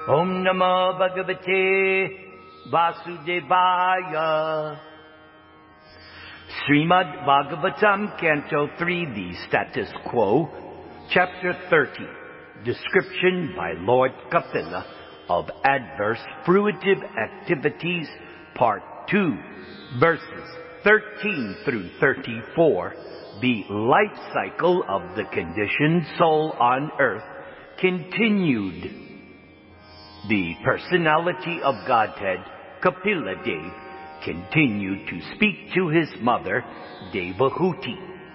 Om Namo Bhagavate Vasudevaya. Srimad Bhagavatam, Canto 3, the Status Quo, Chapter 30, Description by Lord Kapila of Adverse Fruitive Activities, Part 2, verses 13 through 34, the life cycle of the conditioned soul on earth, continued. The personality of Godhead, Kapila Dev, continued to speak to his mother, Devahuti.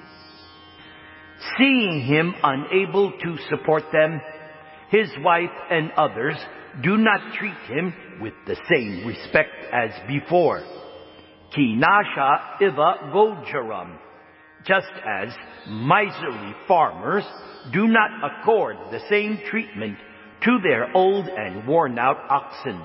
Seeing him unable to support them, his wife and others do not treat him with the same respect as before. Kinasha iva gojaram, just as miserly farmers do not accord the same treatment to their old and worn-out oxen.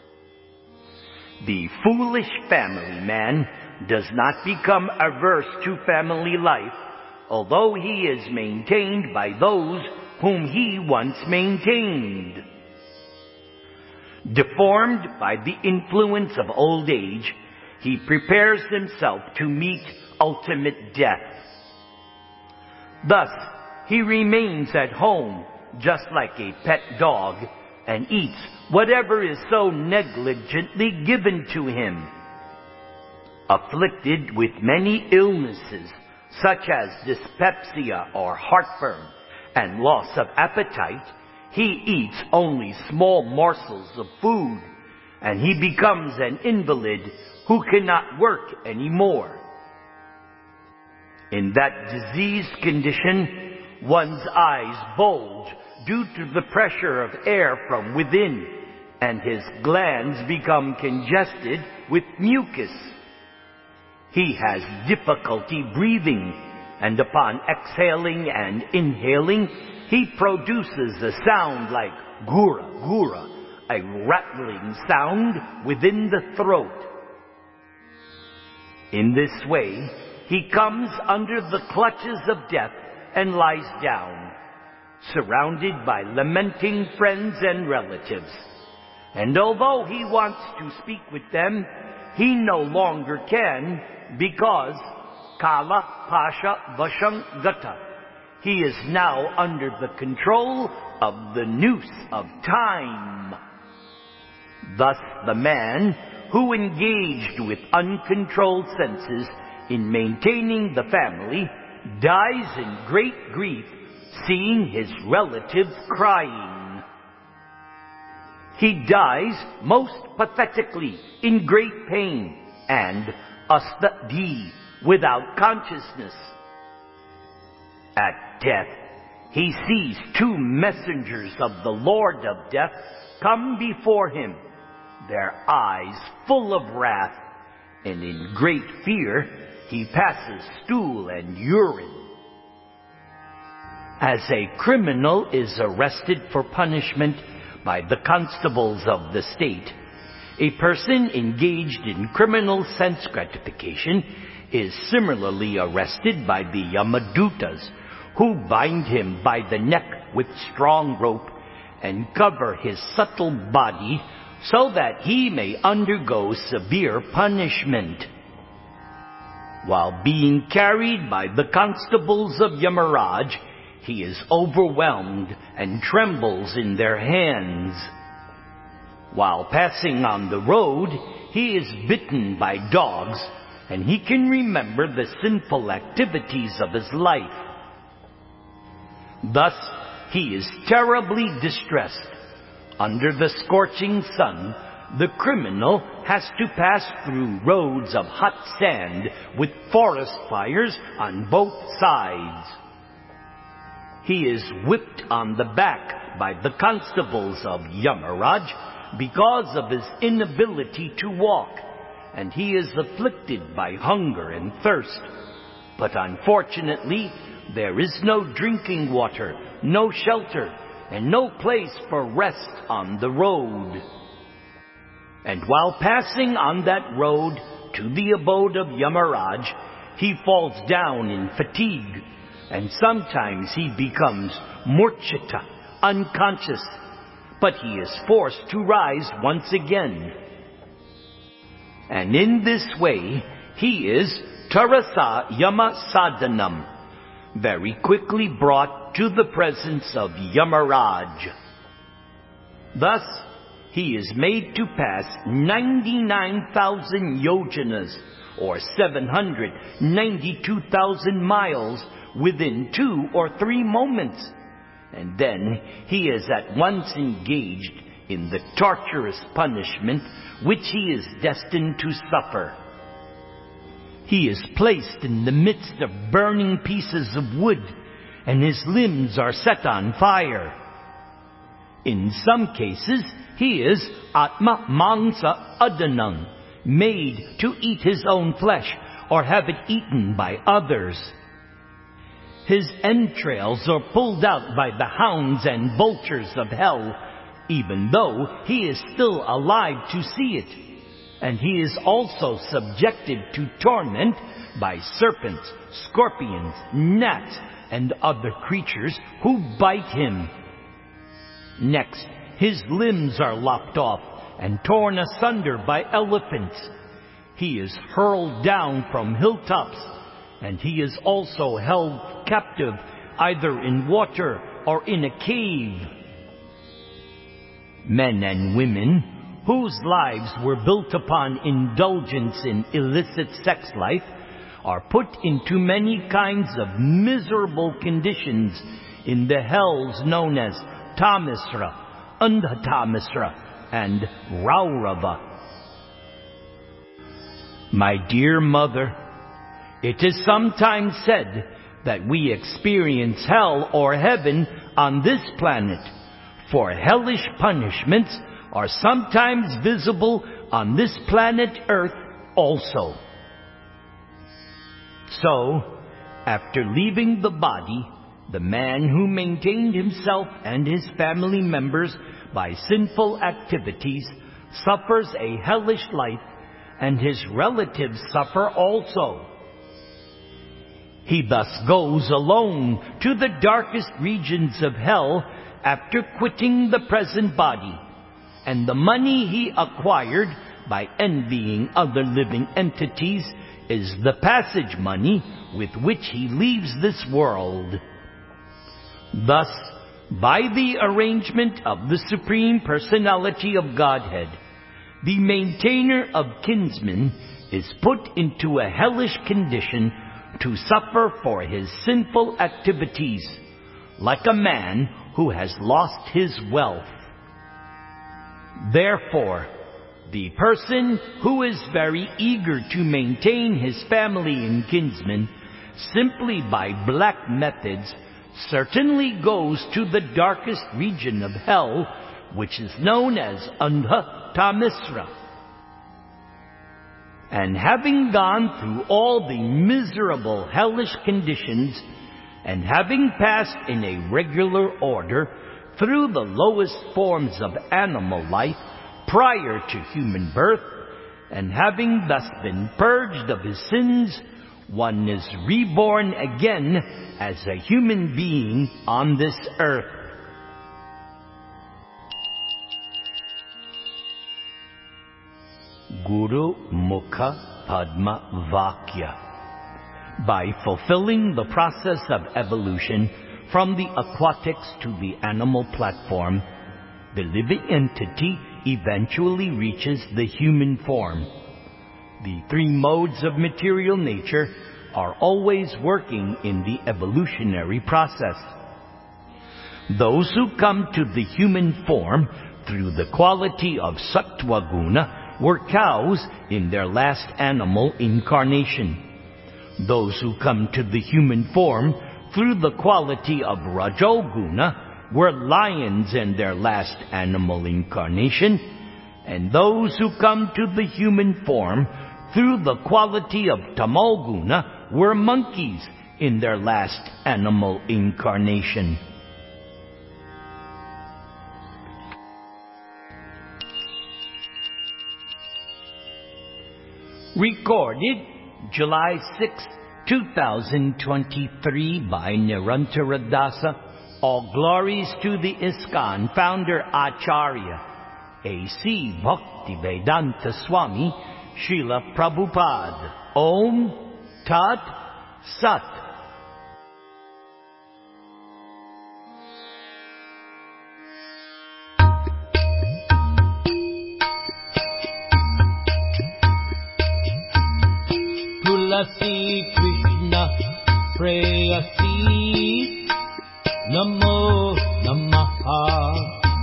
The foolish family man does not become averse to family life, although he is maintained by those whom he once maintained. Deformed by the influence of old age, he prepares himself to meet ultimate death. Thus, he remains at home just like a pet dog, and eats whatever is so negligently given to him. Afflicted with many illnesses, such as dyspepsia or heartburn, and loss of appetite, he eats only small morsels of food, and he becomes an invalid who cannot work anymore. In that diseased condition, one's eyes bulge due to the pressure of air from within, and his glands become congested with mucus. He has difficulty breathing, and upon exhaling and inhaling, he produces a sound like gura gura, a rattling sound within the throat. In this way, he comes under the clutches of death and lies down, surrounded by lamenting friends and relatives. And although he wants to speak with them, he no longer can, because Kala Pasha Vasham Gata, he is now under the control of the noose of time. Thus the man who engaged with uncontrolled senses in maintaining the family dies in great grief, seeing his relatives crying. He dies most pathetically in great pain and astadi, without consciousness. At death, he sees two messengers of the Lord of Death come before him, their eyes full of wrath, and in great fear he passes stool and urine. As a criminal is arrested for punishment by the constables of the state, a person engaged in criminal sense gratification is similarly arrested by the Yamadutas, who bind him by the neck with strong rope and cover his subtle body so that he may undergo severe punishment. While being carried by the constables of Yamaraj, he is overwhelmed and trembles in their hands. While passing on the road, he is bitten by dogs, and he can remember the sinful activities of his life. Thus, he is terribly distressed. Under the scorching sun, the criminal has to pass through roads of hot sand with forest fires on both sides. He is whipped on the back by the constables of Yamaraj because of his inability to walk, and he is afflicted by hunger and thirst. But unfortunately, there is no drinking water, no shelter, and no place for rest on the road. And while passing on that road to the abode of Yamaraj, he falls down in fatigue, and sometimes he becomes murchita, unconscious. but he is forced to rise once again. And in this way, he is Tarasa Yama Sadhanam, very quickly brought to the presence of Yamaraj. Thus, he is made to pass 99,000 yojanas, or 792,000 miles, within 2 or 3 moments. And then he is at once engaged in the torturous punishment which he is destined to suffer. He is placed in the midst of burning pieces of wood, and his limbs are set on fire. In some cases, he is Atma Mangsa Adanang, made to eat his own flesh or have it eaten by others. His entrails are pulled out by the hounds and vultures of hell, even though he is still alive to see it. And he is also subjected to torment by serpents, scorpions, gnats, and other creatures who bite him. Next, his limbs are lopped off and torn asunder by elephants. He is hurled down from hilltops, and he is also held captive either in water or in a cave. Men and women whose lives were built upon indulgence in illicit sex life are put into many kinds of miserable conditions in the hells known as Tamisra, Undhatamisra, and Raurava. My dear mother, it is sometimes said that we experience hell or heaven on this planet, for hellish punishments are sometimes visible on this planet Earth also. So, after leaving the body, the man who maintained himself and his family members by sinful activities suffers a hellish life, and his relatives suffer also. He thus goes alone to the darkest regions of hell after quitting the present body, and the money he acquired by envying other living entities is the passage money with which he leaves this world. Thus, by the arrangement of the Supreme Personality of Godhead, the maintainer of kinsmen is put into a hellish condition to suffer for his sinful activities, like a man who has lost his wealth. Therefore, the person who is very eager to maintain his family and kinsmen simply by black methods certainly goes to the darkest region of hell, which is known as Undhatamisra. And having gone through all the miserable hellish conditions, and having passed in a regular order through the lowest forms of animal life prior to human birth, and having thus been purged of his sins, one is reborn again as a human being on this earth. Guru Mukha Padma Vakya. By fulfilling the process of evolution from the aquatics to the animal platform, the living entity eventually reaches the human form. The 3 modes of material nature are always working in the evolutionary process. Those who come to the human form through the quality of Sattva Guna were cows in their last animal incarnation. Those who come to the human form through the quality of Rajoguna were lions in their last animal incarnation, and those who come to the human form through the quality of Tamoguna were monkeys in their last animal incarnation. Recorded July 6, 2023 by Nirantara Dasa, All glories to the ISKCON founder Acharya A.C. Bhaktivedanta Swami Srila Prabhupada. Om Tat Sat. Tulasi Krishna Prayasi Namo Namaha.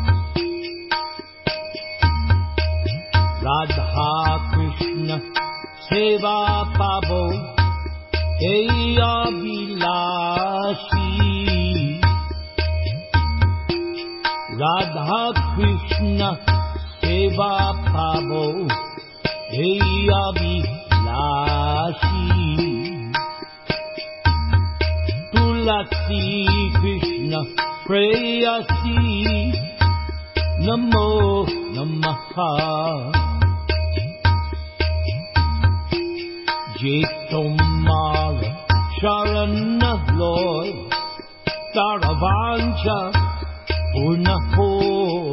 Radha Krishna Seva Pavo Eya Vilashi. Radha Krishna Seva Pavo Eya Vilashi. Tulasi Krishna Prayasi Namo Namaha. Jetomara Sharana Lord Taravancha Purnapur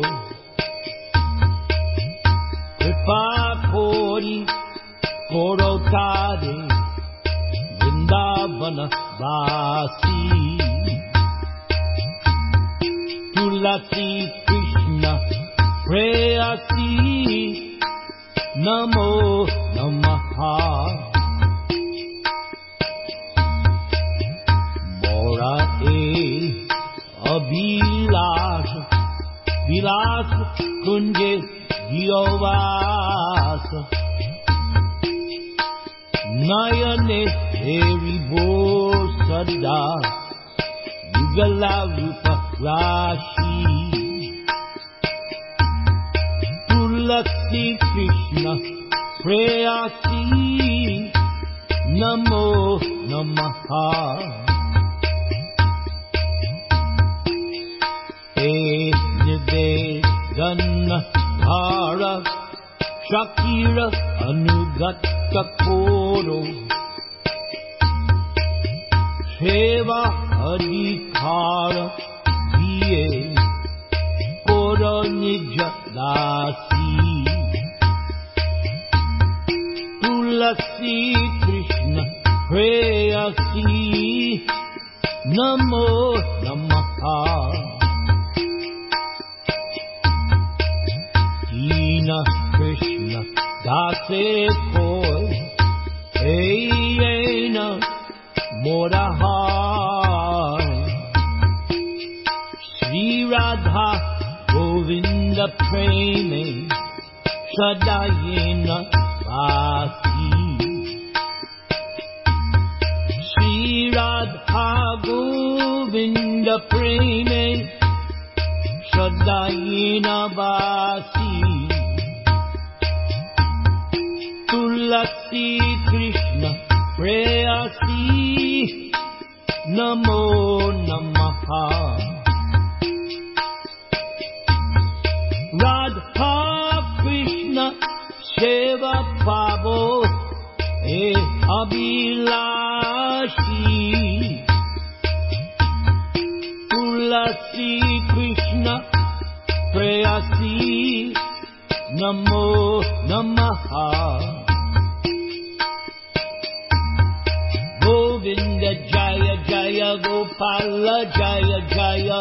Kripa Kori Korotade Vrindavana Vasi. Tulasi Krishna Prayasi Namo Namaha. Bora e Abhilash Vilas Kunje Diovas Nayane Heribo Sada Yugala Rupa Rashi. Tulasi Krishna Prayasi Namo Namaha. Nivedana Dhara Shakira Anugata Koro Sheva Adhikara Diye Koro Nija Dasi. Tulasi Krishna Prayasi Namo Namaha. Dina Krishna Dase Koi Eyena Modahai. Sri Radha Govinda Preme Shadayena Vasi. Sri Radha Govinda Preme Shadayena Vasi. Tulasi Krishna Prayasi Namo Namaha. Radha Krishna Seva Pavo E Abhilashi. Tulasi Krishna Prayasi Namo Namaha. Govinda Jaya Jaya Gopala Jaya Jaya.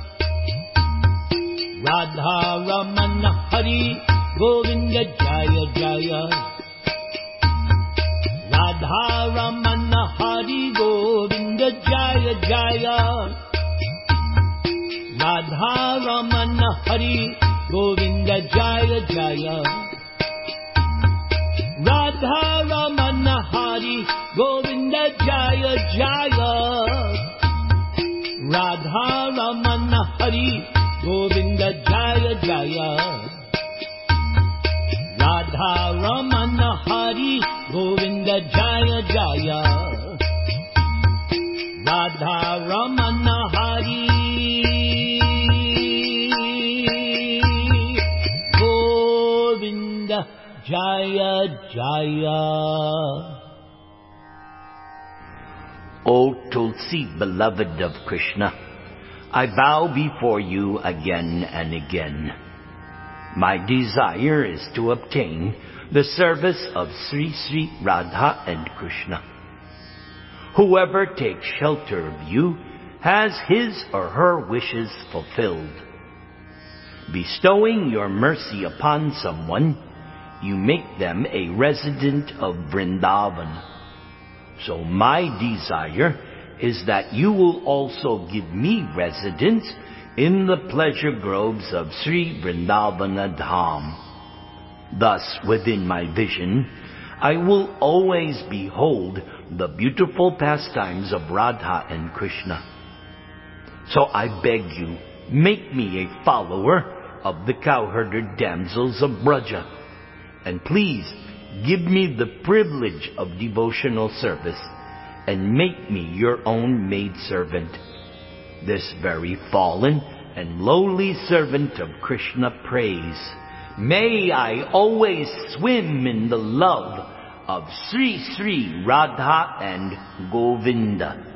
Radha Ramana Hari Govinda Jaya Jaya. Radha Ramana Hari Govinda Jaya Jaya. Radha Ramana Hari Govinda Jaya Jaya. Radha Ramana Hari Govinda Jaya Jaya. Radha Ramana Hari Govinda Jaya Jaya. Radha Ramana Hari Govinda Jaya Jaya. Radha Ramana Hari Govinda Jaya Jaya. O Tulsi, beloved of Krishna, I bow before you again and again. My desire is to obtain the service of Sri Sri Radha and Krishna. Whoever takes shelter of you has his or her wishes fulfilled. Bestowing your mercy upon someone, you make them a resident of Vrindavan. So my desire is that you will also give me residence in the pleasure groves of Sri Vrindavana Dham. Thus, within my vision, I will always behold the beautiful pastimes of Radha and Krishna. So I beg you, make me a follower of the cowherder damsels of Braja, and please give me the privilege of devotional service, and make me your own maidservant. This very fallen and lowly servant of Krishna prays, may I always swim in the love of Sri Sri Radha and Govinda.